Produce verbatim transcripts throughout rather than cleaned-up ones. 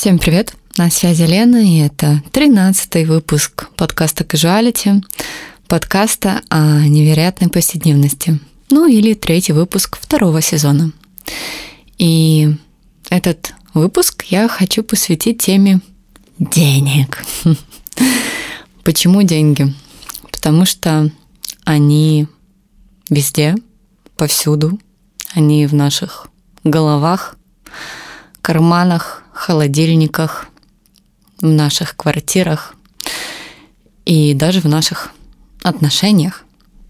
Всем привет! На связи Лена, и это тринадцатый выпуск подкаста Casuality, подкаста о невероятной повседневности. Ну или третий выпуск второго сезона. И этот выпуск я хочу посвятить теме денег. Почему деньги? Потому что они везде, повсюду, они в наших головах, карманах, холодильниках, в наших квартирах и даже в наших отношениях.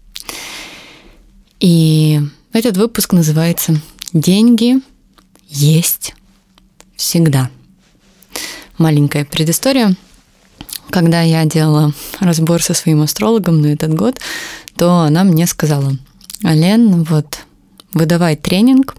И этот выпуск называется «Деньги есть всегда». Маленькая предыстория. Когда я делала разбор со своим астрологом на этот год, то она мне сказала: «Лен, вот выдавай тренинг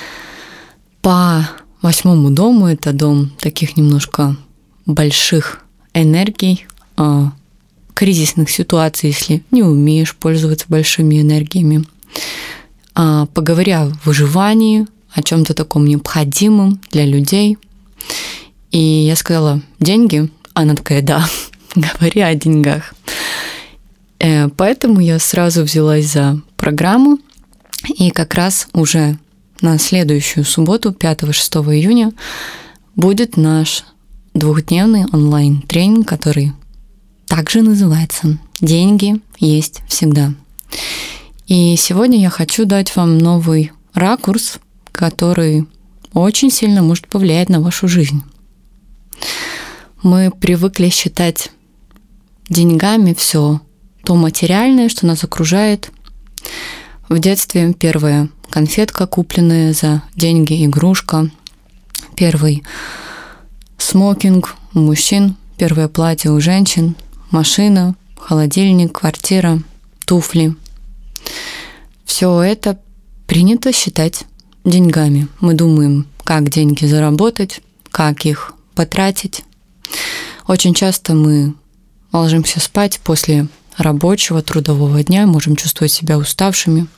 по восьмому дому». Это дом таких немножко больших энергий, кризисных ситуаций, если не умеешь пользоваться большими энергиями. Поговори о выживании, о чем-то таком необходимом для людей. И я сказала: «Деньги?» Она такая: «Да, говори о деньгах». Поэтому я сразу взялась за программу, и как раз уже на следующую субботу, пятого-шестого июня, будет наш двухдневный онлайн-тренинг, который также называется «Деньги есть всегда». И сегодня я хочу дать вам новый ракурс, который очень сильно может повлиять на вашу жизнь. Мы привыкли считать деньгами все то материальное, что нас окружает. В детстве первая конфетка, купленная за деньги, игрушка, первый смокинг у мужчин, первое платье у женщин, машина, холодильник, квартира, туфли. Все это принято считать деньгами. Мы думаем, как деньги заработать, как их потратить. Очень часто мы ложимся спать после рабочего, трудового дня, можем чувствовать себя уставшими.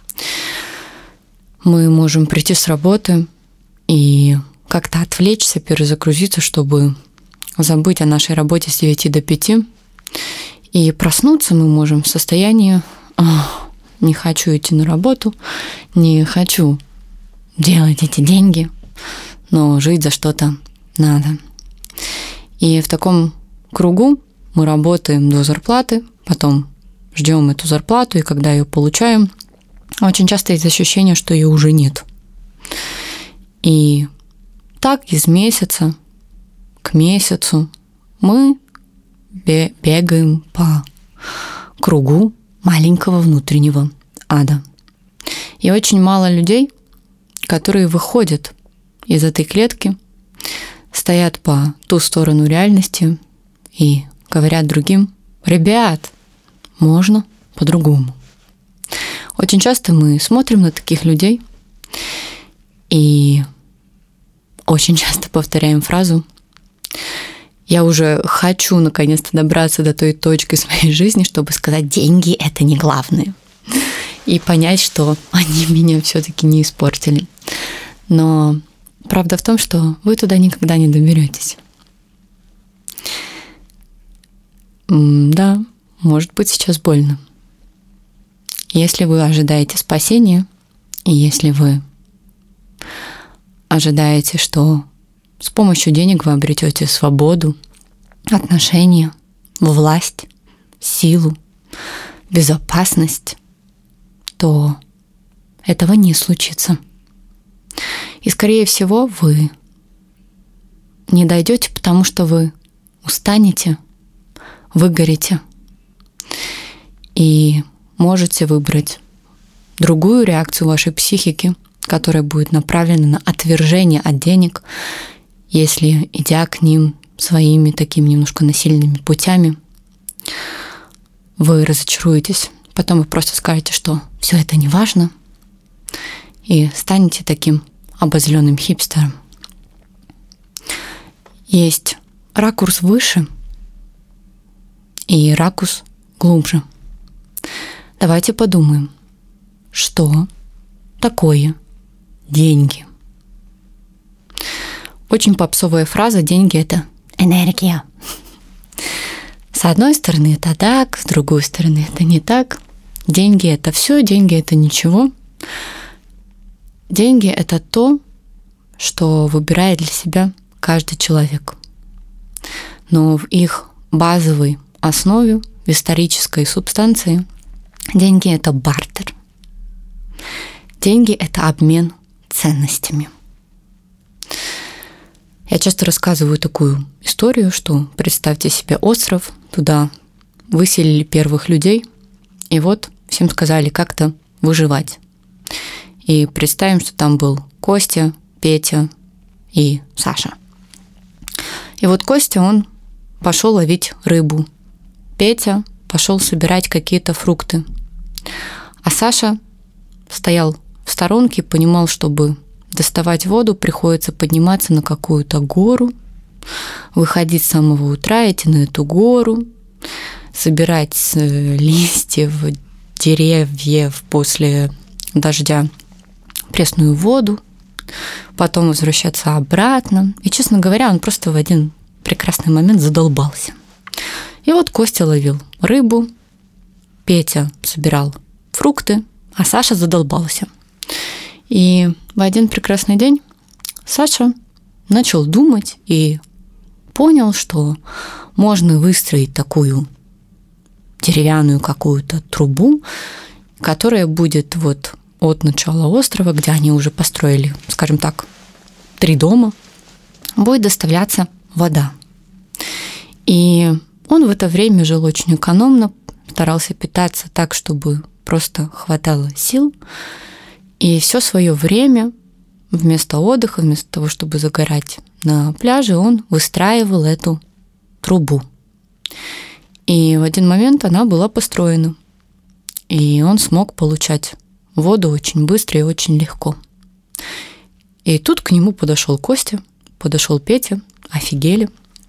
Мы можем прийти с работы и как-то отвлечься, перезагрузиться, чтобы забыть о нашей работе с девяти до пяти. И проснуться мы можем в состоянии: не хочу идти на работу, не хочу делать эти деньги, но жить за что-то надо. И в таком кругу мы работаем до зарплаты, потом ждем эту зарплату, и когда ее получаем, очень часто есть ощущение, что ее уже нет. И так из месяца к месяцу мы бегаем по кругу маленького внутреннего ада. И очень мало людей, которые выходят из этой клетки, стоят по ту сторону реальности и говорят другим: «Ребят, можно по-другому». Очень часто мы смотрим на таких людей и очень часто повторяем фразу: «Я уже хочу наконец-то добраться до той точки в своей жизни, чтобы сказать: деньги – это не главное». И понять, что они меня все-таки не испортили. Но правда в том, что вы туда никогда не доберетесь. Да, может быть сейчас больно. Если вы ожидаете спасения, и если вы ожидаете, что с помощью денег вы обретете свободу, отношения, власть, силу, безопасность, то этого не случится. И, скорее всего, вы не дойдете, потому что вы устанете, выгорите и можете выбрать другую реакцию вашей психики, которая будет направлена на отвержение от денег, если, идя к ним своими такими немножко насильными путями, вы разочаруетесь. Потом вы просто скажете, что все это не важно, и станете таким обозленным хипстером. Есть ракурс выше и ракурс глубже. Давайте подумаем, что такое деньги. очень попсовая фраза «деньги – это энергия». С одной стороны, это так, с другой стороны, это не так. Деньги – это все, деньги – это ничего. Деньги – это то, что выбирает для себя каждый человек. Но в их базовой основе, в исторической субстанции, деньги – это бартер. Деньги – это обмен ценностями. Я часто рассказываю такую историю, что представьте себе остров, туда выселили первых людей, и вот всем сказали как-то выживать. И представим, что там был Костя, Петя и Саша. И вот Костя, он пошел ловить рыбу. Петя пошел собирать какие-то фрукты. А Саша стоял в сторонке, понимал, чтобы доставать воду, приходится подниматься на какую-то гору, выходить с самого утра, идти на эту гору, собирать листьев, деревьев после дождя пресную воду, потом возвращаться обратно. И, честно говоря, он просто в один прекрасный момент задолбался. И вот Костя ловил рыбу, Петя собирал фрукты, а Саша задолбался. И в один прекрасный день Саша начал думать и понял, что можно выстроить такую деревянную какую-то трубу, которая будет вот от начала острова, где они уже построили, скажем так, три дома, будет доставляться вода. И он в это время жил очень экономно, старался питаться так, чтобы просто хватало сил. И все свое время вместо отдыха, вместо того, чтобы загорать на пляже, он выстраивал эту трубу. И в один момент она была построена. И он смог получать воду очень быстро и очень легко. И тут к нему подошел Костя, подошел Петя, офигели.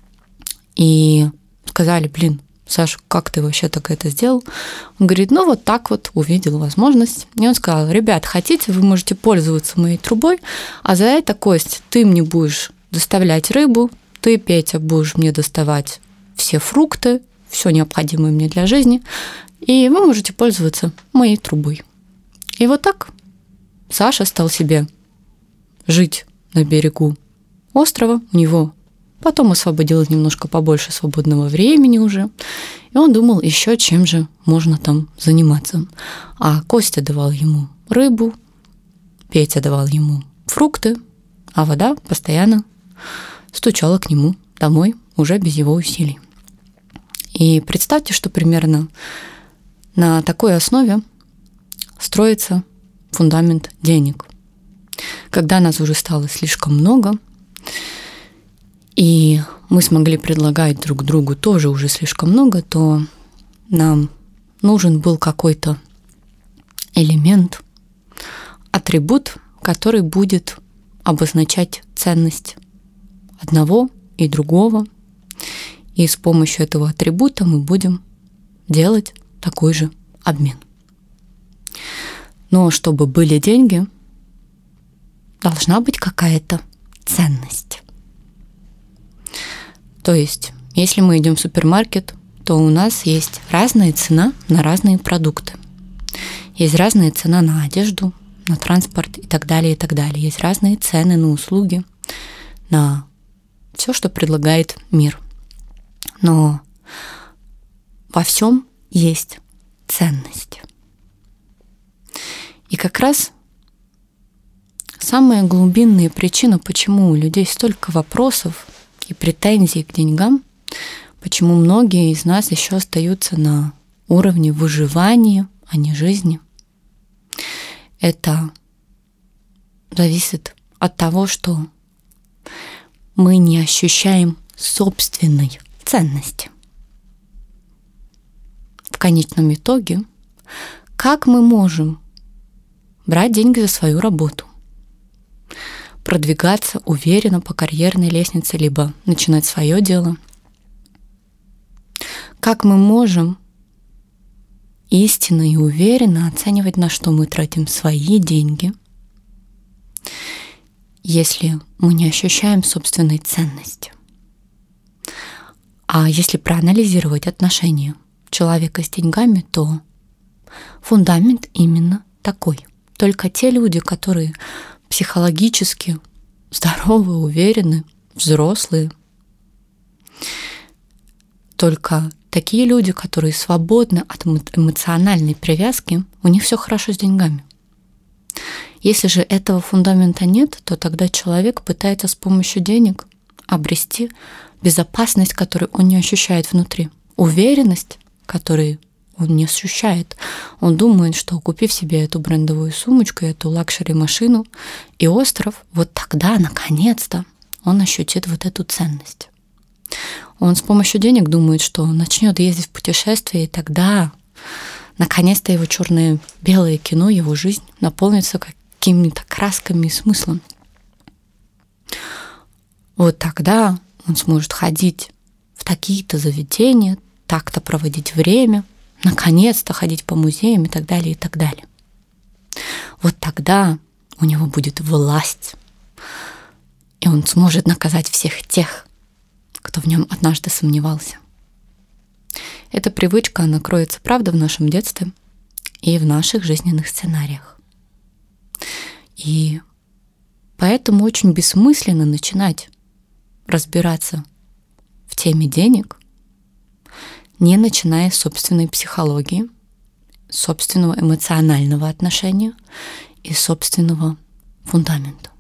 И сказали: блин, Саша, как ты вообще так это сделал? Он говорит: ну вот так вот, увидел возможность. И он сказал: ребят, хотите, вы можете пользоваться моей трубой, а за это, Кость, ты мне будешь доставлять рыбу, ты, Петя, будешь мне доставать все фрукты, все необходимое мне для жизни, и вы можете пользоваться моей трубой. И вот так Саша стал себе жить на берегу острова. У него потом освободилось немножко побольше свободного времени уже. И он думал еще, чем же можно там заниматься. А Костя давал ему рыбу, Петя давал ему фрукты, а вода постоянно стучала к нему домой уже без его усилий. И представьте, что примерно на такой основе строится фундамент денег. Когда нас уже стало слишком много, и мы смогли предлагать друг другу тоже уже слишком много, то нам нужен был какой-то элемент, атрибут, который будет обозначать ценность одного и другого. И с помощью этого атрибута мы будем делать такой же обмен. Но чтобы были деньги, должна быть какая-то ценность. То есть, если мы идем в супермаркет, то у нас есть разная цена на разные продукты. Есть разная цена на одежду, на транспорт и так далее, и так далее. Есть разные цены на услуги, на все, что предлагает мир. Но во всем есть ценность. И как раз самая глубинная причина, почему у людей столько вопросов и претензий к деньгам, почему многие из нас еще остаются на уровне выживания, а не жизни, это зависит от того, что мы не ощущаем собственной ценности. В конечном итоге, как мы можем брать деньги за свою работу, продвигаться уверенно по карьерной лестнице, либо начинать свое дело? Как мы можем истинно и уверенно оценивать, на что мы тратим свои деньги, если мы не ощущаем собственной ценности. А если проанализировать отношения человека с деньгами, то фундамент именно такой. Только те люди, которые психологически здоровы, уверены, взрослые, только такие люди, которые свободны от эмоциональной привязки, у них все хорошо с деньгами. Если же этого фундамента нет, то тогда человек пытается с помощью денег обрести безопасность, которую он не ощущает внутри, уверенность, которую он не ощущает. Он думает, что купив себе эту брендовую сумочку, эту лакшери-машину и остров, вот тогда, наконец-то, он ощутит вот эту ценность. Он с помощью денег думает, что начнет ездить в путешествие, и тогда, наконец-то, его черное-белое кино, его жизнь наполнится какими-то красками и смыслом. Вот тогда он сможет ходить в такие-то заведения, так-то проводить время, наконец-то ходить по музеям и так далее, и так далее. Вот тогда у него будет власть, и он сможет наказать всех тех, кто в нем однажды сомневался. Эта привычка, она кроется, правда, в нашем детстве и в наших жизненных сценариях. И поэтому очень бессмысленно начинать разбираться в теме денег, не начиная с собственной психологии, собственного эмоционального отношения и собственного фундамента.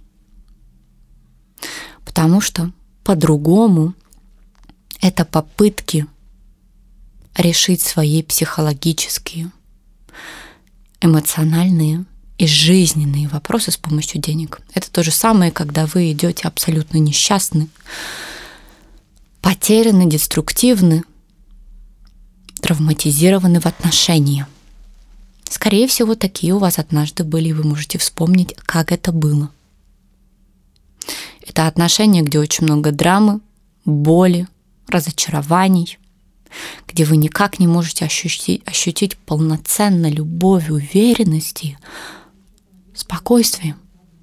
Потому что по-другому это попытки решить свои психологические, эмоциональные и жизненные вопросы с помощью денег. Это то же самое, когда вы идете абсолютно несчастны, потеряны, деструктивны, травматизированы в отношениях. Скорее всего, такие у вас однажды были, и вы можете вспомнить, как это было. Это отношения, где очень много драмы, боли, разочарований, где вы никак не можете ощутить, ощутить полноценно любовь, уверенность и спокойствие.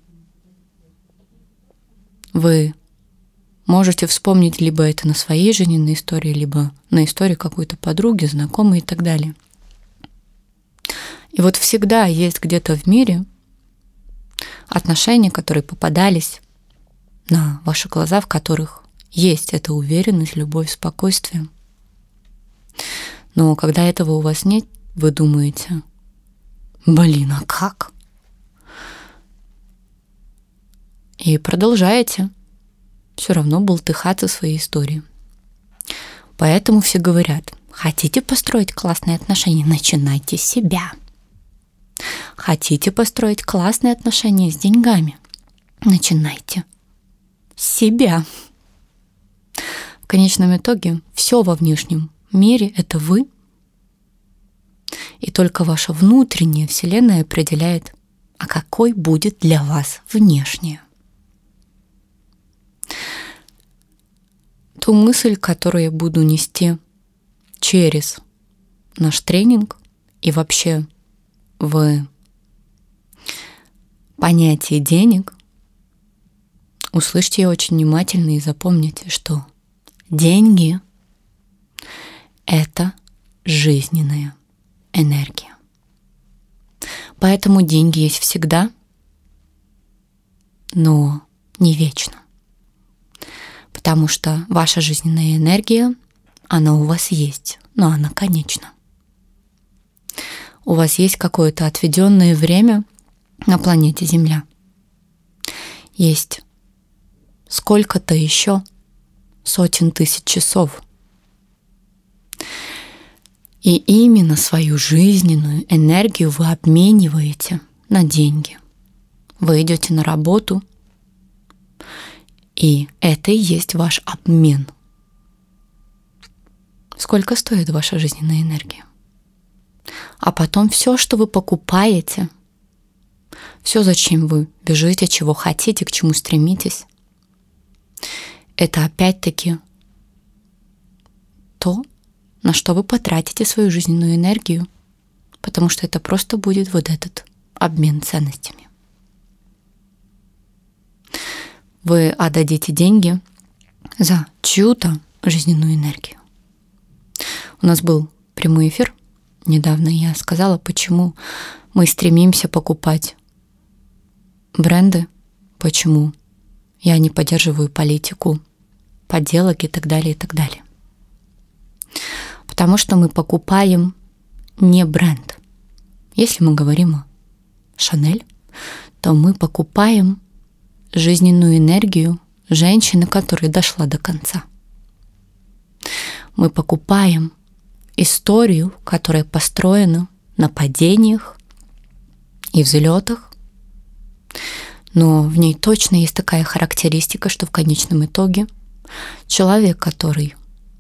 Вы можете вспомнить либо это на своей жизненной истории, либо на истории какой-то подруги, знакомой и так далее. И вот всегда есть где-то в мире отношения, которые попадались на ваши глаза, в которых есть эта уверенность, любовь, спокойствие. Но когда этого у вас нет, вы думаете: блин, а как? И продолжаете все равно болтыхаться в своей истории. Поэтому все говорят: хотите построить классные отношения, начинайте с себя. Хотите построить классные отношения с деньгами, начинайте с себя. В конечном итоге все во внешнем мире — это вы, и только ваша внутренняя вселенная определяет, а какой будет для вас внешняя. Ту мысль, которую я буду нести через наш тренинг и вообще в понятии денег, услышьте ее очень внимательно и запомните, что деньги — это жизненная энергия. Поэтому деньги есть всегда, но не вечно. Потому что ваша жизненная энергия, она у вас есть, но она конечна. У вас есть какое-то отведенное время на планете Земля. Есть сколько-то еще сотен тысяч часов. И именно свою жизненную энергию вы обмениваете на деньги. Вы идете на работу, и это и есть ваш обмен. Сколько стоит ваша жизненная энергия? А потом все, что вы покупаете, все, зачем вы бежите, чего хотите, к чему стремитесь, это опять-таки то, на что вы потратите свою жизненную энергию, потому что это просто будет вот этот обмен ценностями. вы отдадите деньги за чью-то жизненную энергию. У нас был прямой эфир. Недавно я сказала, почему мы стремимся покупать бренды, почему я не поддерживаю политику подделок и так далее, и так далее. Потому что мы покупаем не бренд. Если мы говорим о Шанель, то мы покупаем жизненную энергию женщины, которая дошла до конца. Мы покупаем историю, которая построена на падениях и взлетах, но в ней точно есть такая характеристика, что в конечном итоге человек, который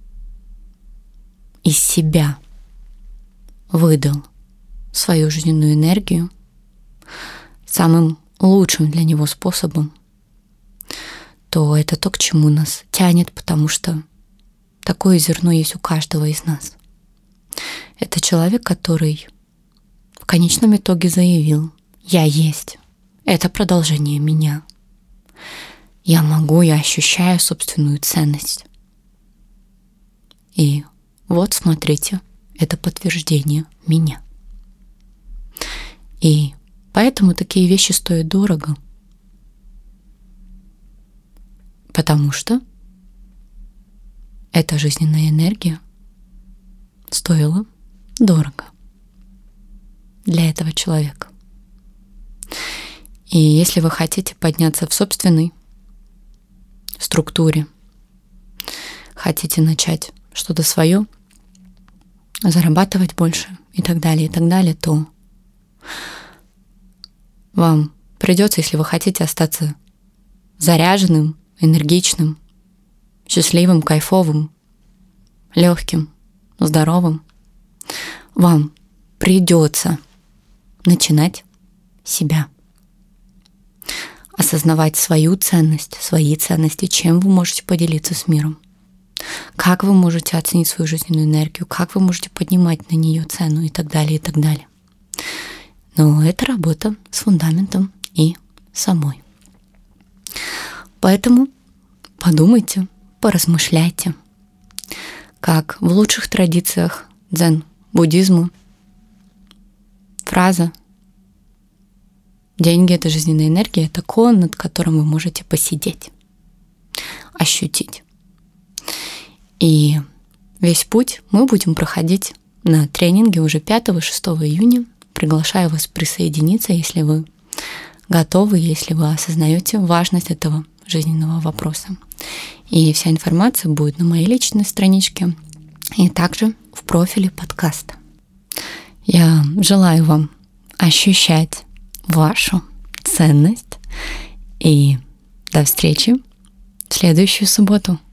из себя выдал свою жизненную энергию самым лучшим для него способом, то это то, к чему нас тянет, потому что такое зерно есть у каждого из нас. Это человек, который в конечном итоге заявил: «Я есть, это продолжение меня. Я могу, я ощущаю собственную ценность». И вот, смотрите, это подтверждение меня. И поэтому такие вещи стоят дорого. Потому что эта жизненная энергия стоила дорого для этого человека. И если вы хотите подняться в собственной структуре, хотите начать что-то свое, зарабатывать больше и так далее, и так далее, то вам придется, если вы хотите остаться заряженным, энергичным, счастливым, кайфовым, легким, здоровым, вам придется начинать себя. Осознавать свою ценность, свои ценности, чем вы можете поделиться с миром. Как вы можете оценить свою жизненную энергию, как вы можете поднимать на нее цену и так далее, и так далее. Но это работа с фундаментом и самой. Поэтому подумайте, поразмышляйте, как в лучших традициях дзен-буддизма фраза «деньги — это жизненная энергия» — это кон, над которым вы можете посидеть, ощутить. И весь путь мы будем проходить на тренинге уже пятого-шестого июня. Приглашаю вас присоединиться, если вы готовы, если вы осознаете важность этого жизненного вопроса. И вся информация будет на моей личной страничке и также в профиле подкаста. Я желаю вам ощущать вашу ценность и до встречи в следующую субботу.